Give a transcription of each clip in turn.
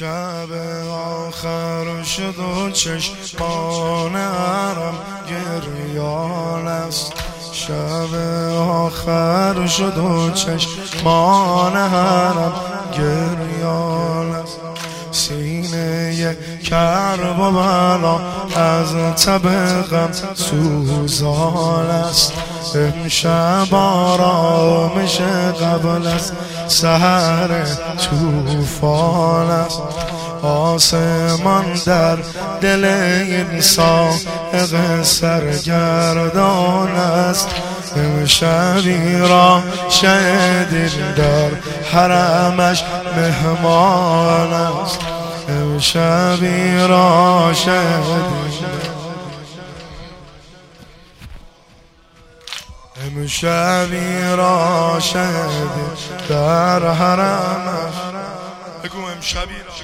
شب آخر شد و چشمان حرم گریان است. شب آخر شد و چشمان حرم گریان است. سینه کرب و بلا از تب غم سوزان است. امشب آرامش قبل از سحر طوفان است. آسمان در دل این سائق سرگردان است. امشبی را شهید در حرمش مهمان است. امشبی را امشبی را شهید در حرمش. بگو امشبی را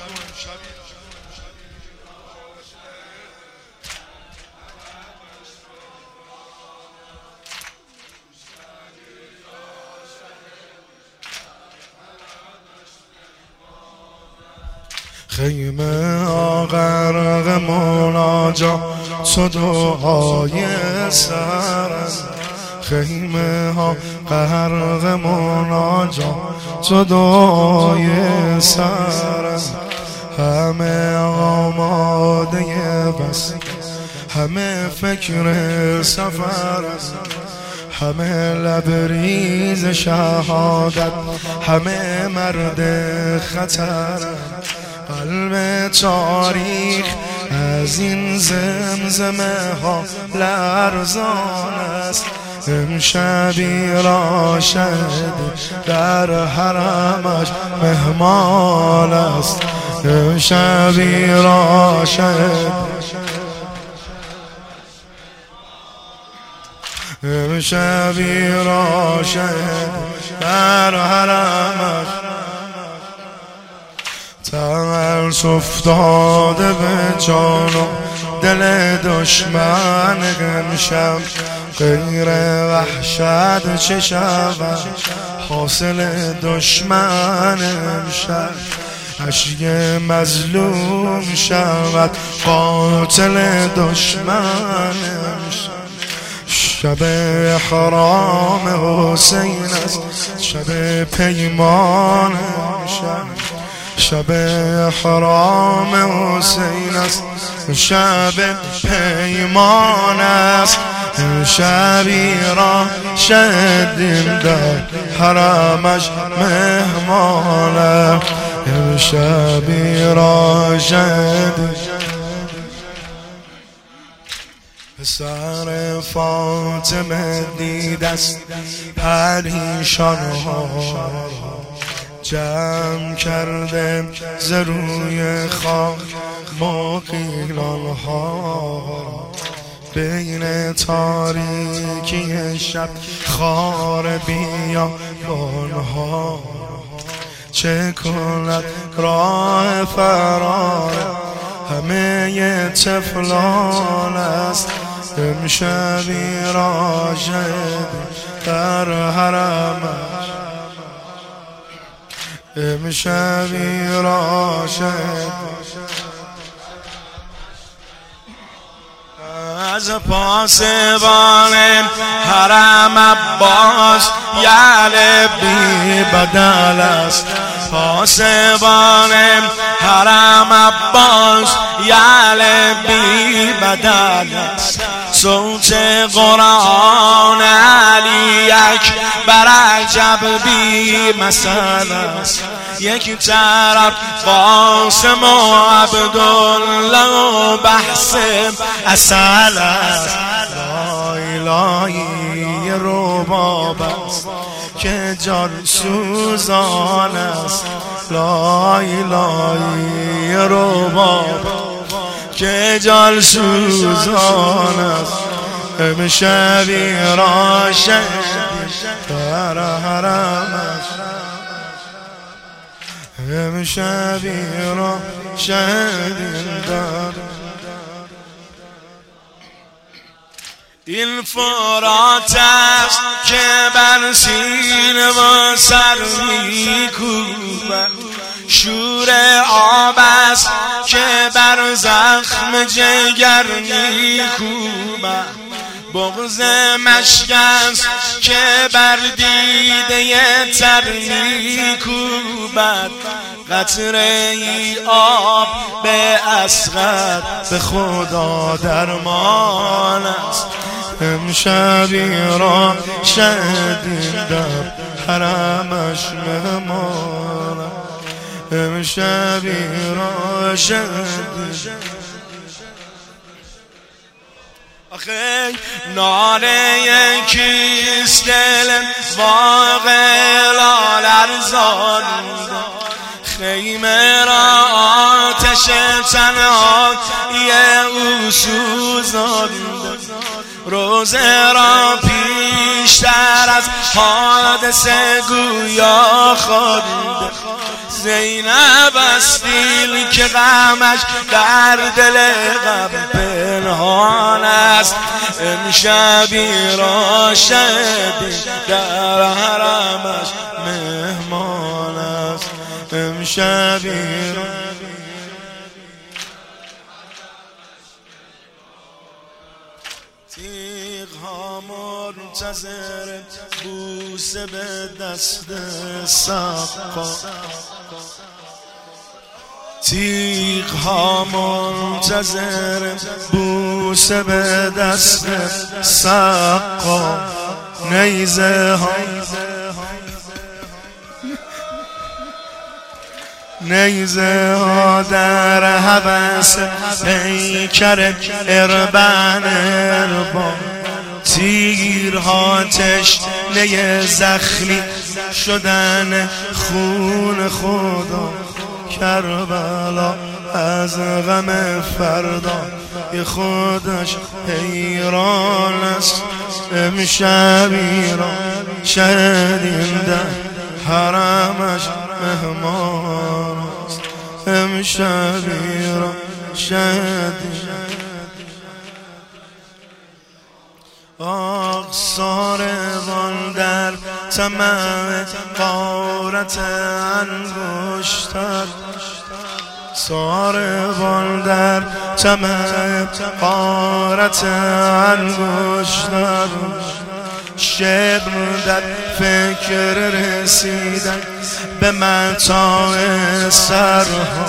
خیمه ها غرق مناجات و دعای سر. خیمه ها غرق مناجات و دعای سر. همه آماده بس، همه فکر سفر، همه لبریز شهادت، همه مرد خطر. قلب تاریخ از این زمزمه ها لرزان است. امشبی را شهید در حرمش مهمان است. امشبی را شهید، امشبی را شهید در حرمش. ترس افتاده به جان و دل دشمن امشب. غیر وحشت چه شود حاصل دشمن امشب. اشک مظلوم شود قاتل دشمن امشب. شب احرام حسین است، شب پیمان امشب. شب احرام حسین است، شب پیمان است. شبی را شهید در حرمش مهمان است. شبی را شهید. پسر فاطمه دید است پریشان ها، جمع کرده ز روی خاک مغیلان ها. بین تاریکی شب خار بیابان ها. چه کند راه فرار همه طفلان است. امشبی را شهید در حرمش. امشبی را شهید از پاسبان حرم عباس. یعل بی بدل است پاسبان حرم عباس. یعل بی بدل است. صوت قرآن علی اکبر عجب بی مثل است. یک طرف قاسم و عبدالله و بحث اصل است. لایلایی رباب است که جان سوزان است. لایلایی رباب که جان سوزان است. امشبی را شهید در حرمش. امشبی را شهید در. این فرات است که بر سینه و سر میکوبد. شور آب بر زخم جگر میکوبد، بغض مشکست که بر دیده تر میکوبد. قطره ای آب به اصغر به خدا درمان است. امشبی را شهدیم در حرمش مهمان است. امشبی را شهدیم. آخه ناله کیست دل واقع لالرزان، خیمه را آتش تنهایی او سوزاند. روزه را پیشتر از حادثه گویا خواند. زینب است دیل که غمش در دل غم پنهان است. امشبی را شهدیم در حرمش مهمان است. امشبی را تیغ ها منتظر بوسه به دست سقا، تیغ ها منتظر بوسه به دست سقا. نیزه ها در هوس پیکر اربن اربا، تیرها تشنه زخمی شدن خون خدا. کربلا از غم فردا یه خودش حیران است. امشبی را شهدیم در حرمش مهمان است. امشبی را شهدیم. ساربان در طمع غارت انگشتر، ساربان در طمع غارت انگشتر. شبر در فکر رسیدن به متاع سرها،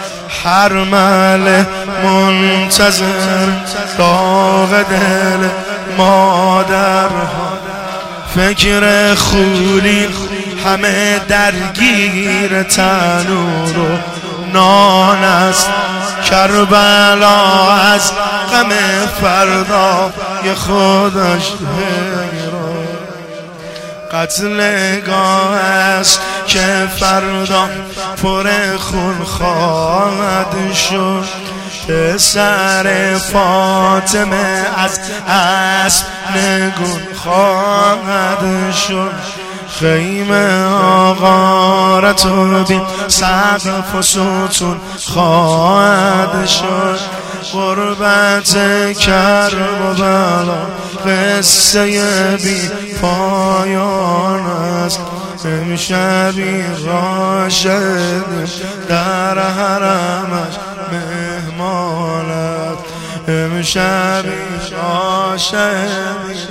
حرمل منتظر داغ دل مادرها. فکر خولی همه درگیر تنور و نان است. کربلا از غم فردا یه خودش حیران. قتلگاه است که فردا پر خون خواهد شد. پسر فاطمه از اسب نگون خواهد شد. خیمه غارت و بین سقف و ستون خواهد شد. غربت کربلا قصه بی پایان است. امشبی را شهدیم در حرمش مهمان است. امشبی را شهدیم.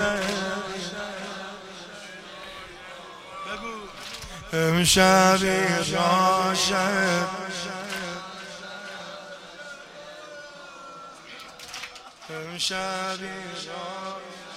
امشبی را شهدیم. امشبی را